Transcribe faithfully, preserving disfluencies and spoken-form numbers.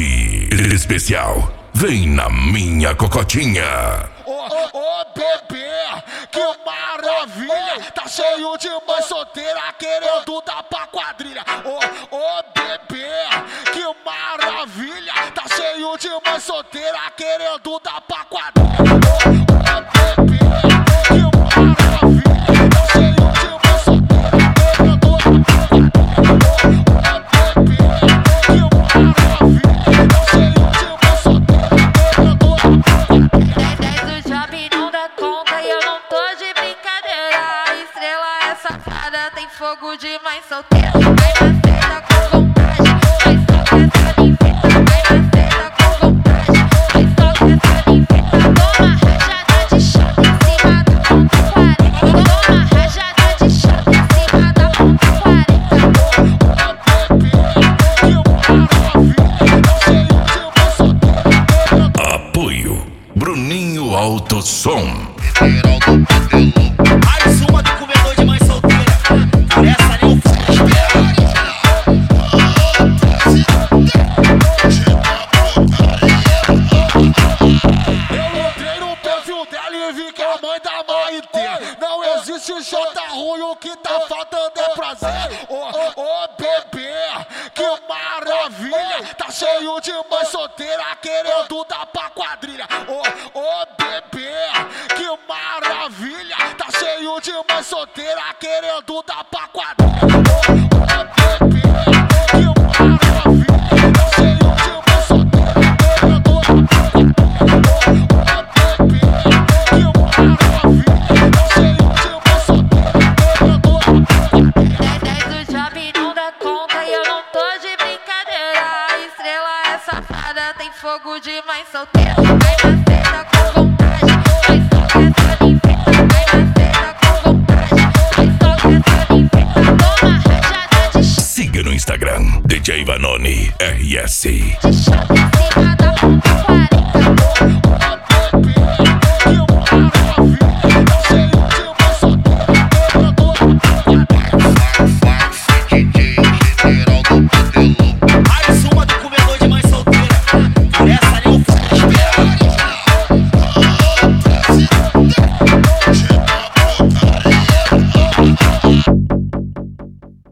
hoje. Especial, vem na minha cocotinha. Ô, ô, ô, bebê, que maravilha. Tá cheio de mãe solteira querendo dar pra quadrilha. Ô, ô, bebê, que maravilha. Tá cheio de mãe solteira querendo dar pra quadrilha. Ô, ô, bebê, que maravilha. Tá cheio de mãe solteira querendo dar pra quadrilha. Ô, ô, bebê, que maravilha. Tá cheio de mãe solteira querendo dar pra quadrilha. dez do job não dá conta e eu não tô de brincadeira. A estrela é safada, tem fogo demais solteira. Vai na cena com vontade, vai só que essa ninfeta. Vai na cena com vontade, vai só que essa ninfeta. Toma rajada de shot em cima da ponta quarenta. Toma rajada de shot em cima da ponta quarenta. Apoio Bruninho Alto Som. Mais uma do comedor de mãe solteira. Por essa nem o Eu entrei no perfil dela e vi que a mãe da Maitê. Não existe jota ruim, o que tá faltando é prazer. Ô, ô, bebê, que maravilha. Tá cheio de mãe solteira querendo dar pra quadrilha. Ô, ô, bebê, que maravilha. Tá cheio de mãe solteira querendo dar pra quadrilha. Ô, ô, bebê, que maravilha. Tá cheio de mãe solteira querendo dar pra quadrilha. dez do job não dá conta e eu não tô de brincadeira. A estrela é safada, tem fogo demais solteira. Vai na cena com vontade, vai só que essa ninfeta. Vai na cena com vontade, vai só que essa ninfeta. Toma rajada de shot Siga no Instagram, D J Vanoni R S. em cima